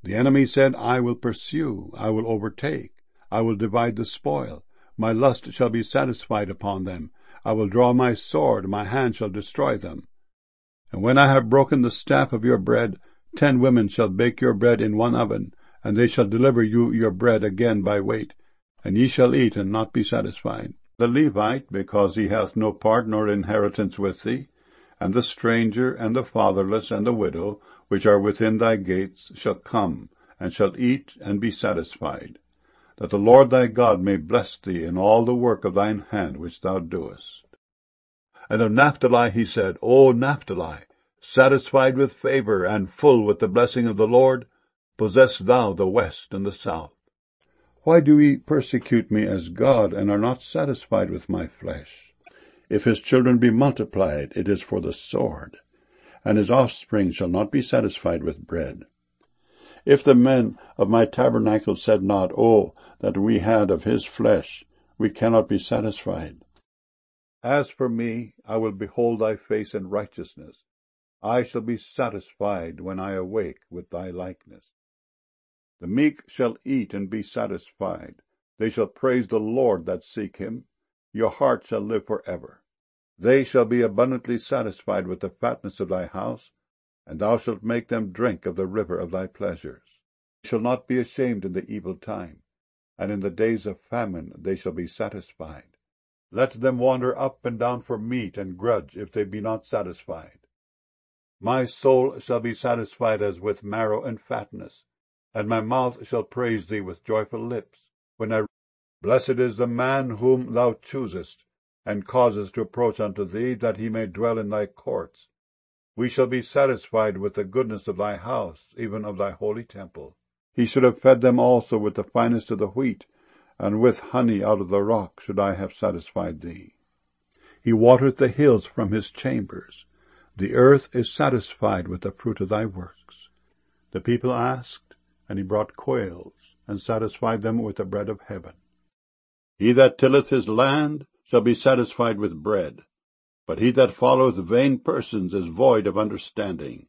The enemy said, I will pursue, I will overtake, I will divide the spoil. My lust shall be satisfied upon them. I will draw my sword, my hand shall destroy them. And when I have broken the staff of your bread, 10 women shall bake your bread in one oven, and they shall deliver you your bread again by weight, and ye shall eat and not be satisfied. The Levite, because he hath no part nor inheritance with thee, and the stranger, and the fatherless, and the widow, which are within thy gates, shall come, and shall eat and be satisfied, that the Lord thy God may bless thee in all the work of thine hand which thou doest. And of Naphtali he said, O Naphtali, satisfied with favor, and full with the blessing of the Lord, possess thou the west and the south. Why do ye persecute me as God, and are not satisfied with my flesh? If his children be multiplied, it is for the sword, and his offspring shall not be satisfied with bread. If the men of my tabernacle said not, O, that we had of his flesh, we cannot be satisfied. As for me, I will behold thy face in righteousness. I shall be satisfied when I awake with thy likeness. The meek shall eat and be satisfied. They shall praise the Lord that seek him. Your heart shall live forever. They shall be abundantly satisfied with the fatness of thy house, and thou shalt make them drink of the river of thy pleasures. They shall not be ashamed in the evil time, and in the days of famine they shall be satisfied. Let them wander up and down for meat, and grudge if they be not satisfied. My soul shall be satisfied as with marrow and fatness, and my mouth shall praise thee with joyful lips. Blessed is the man whom thou choosest, and causest to approach unto thee, that he may dwell in thy courts. We shall be satisfied with the goodness of thy house, even of thy holy temple. He should have fed them also with the finest of the wheat, and with honey out of the rock should I have satisfied thee. He watereth the hills from his chambers. The earth is satisfied with the fruit of thy works. The people asked, and he brought quails, and satisfied them with the bread of heaven. He that tilleth his land shall be satisfied with bread, but he that followeth vain persons is void of understanding.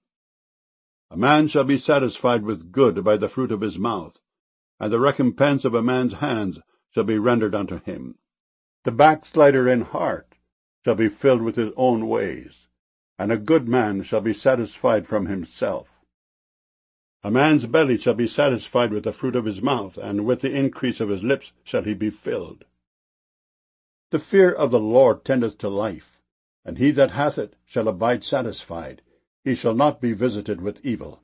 A man shall be satisfied with good by the fruit of his mouth, and the recompense of a man's hands shall be rendered unto him. The backslider in heart shall be filled with his own ways, and a good man shall be satisfied from himself. A man's belly shall be satisfied with the fruit of his mouth, and with the increase of his lips shall he be filled. The fear of the Lord tendeth to life, and he that hath it shall abide satisfied. He shall not be visited with evil.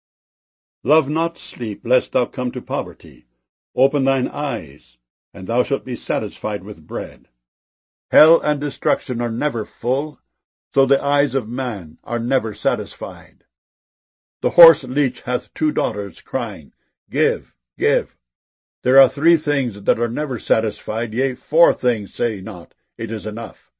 Love not sleep, lest thou come to poverty. Open thine eyes, and thou shalt be satisfied with bread. Hell and destruction are never full, so the eyes of man are never satisfied. The horse leech hath 2 daughters, crying, Give, give. There are 3 things that are never satisfied, yea, 4 things say not, It is enough.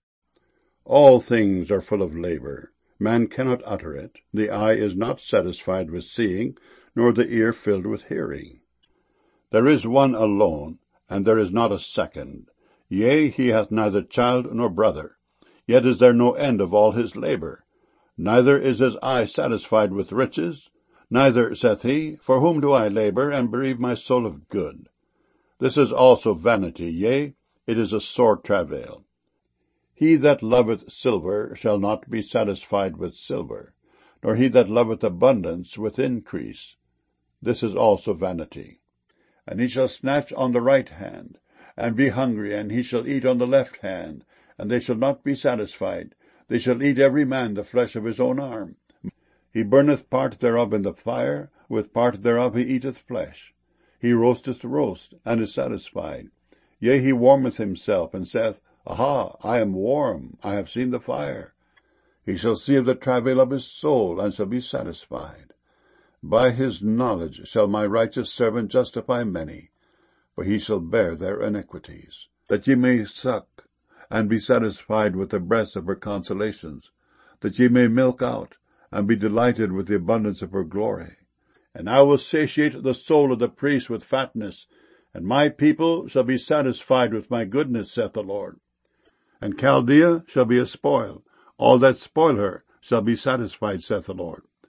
All things are full of labor. Man cannot utter it. The eye is not satisfied with seeing, nor the ear filled with hearing. There is one alone, and there is not a second. Yea, he hath neither child nor brother. Yet is there no end of all his labor. Neither is his eye satisfied with riches. Neither saith he, For whom do I labor, and bereave my soul of good? This is also vanity, yea, it is a sore travail. He that loveth silver shall not be satisfied with silver, nor he that loveth abundance with increase. This is also vanity. And he shall snatch on the right hand, and be hungry, and he shall eat on the left hand, and they shall not be satisfied. They shall eat every man the flesh of his own arm. He burneth part thereof in the fire, with part thereof he eateth flesh. He roasteth roast, and is satisfied. Yea, he warmeth himself, and saith, Aha, I am warm, I have seen the fire. He shall see of the travail of his soul, and shall be satisfied. By his knowledge shall my righteous servant justify many, for he shall bear their iniquities. That ye may suck, and be satisfied with the breast of her consolations, that ye may milk out, and be delighted with the abundance of her glory. And I will satiate the soul of the priest with fatness, and my people shall be satisfied with my goodness, saith the Lord. And Chaldea shall be a spoil. All that spoil her shall be satisfied, saith the Lord.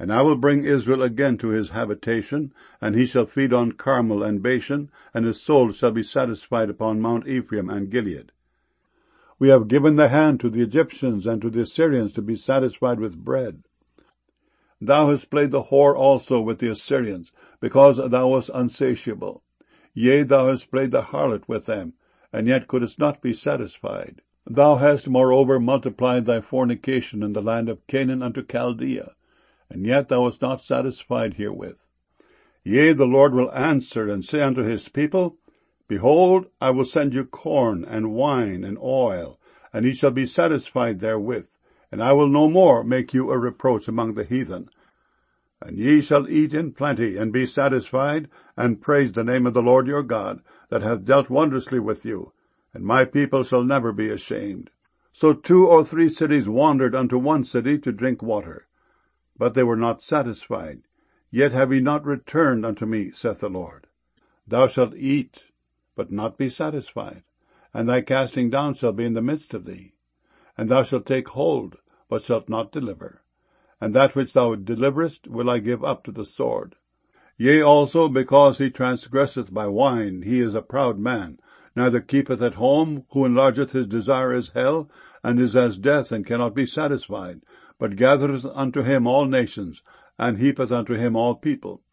And I will bring Israel again to his habitation, and he shall feed on Carmel and Bashan, and his soul shall be satisfied upon Mount Ephraim and Gilead. We have given the hand to the Egyptians and to the Assyrians to be satisfied with bread. Thou hast played the whore also with the Assyrians, because thou wast unsatiable. Yea, thou hast played the harlot with them, and yet couldst not be satisfied. Thou hast moreover multiplied thy fornication in the land of Canaan unto Chaldea, and yet thou wast not satisfied herewith. Yea, the Lord will answer and say unto his people, Behold, I will send you corn and wine and oil, and ye shall be satisfied therewith, and I will no more make you a reproach among the heathen. And ye shall eat in plenty, and be satisfied, and praise the name of the Lord your God, that hath dealt wondrously with you, and my people shall never be ashamed. So 2 or 3 cities wandered unto one city to drink water. But they were not satisfied. Yet have ye not returned unto me, saith the Lord. Thou shalt eat, but not be satisfied, and thy casting down shall be in the midst of thee. And thou shalt take hold, but shalt not deliver. And that which thou deliverest will I give up to the sword. Yea, also, because he transgresseth by wine, he is a proud man, neither keepeth at home, who enlargeth his desire as hell, and is as death, and cannot be satisfied, but gathereth unto him all nations, and heapeth unto him all people.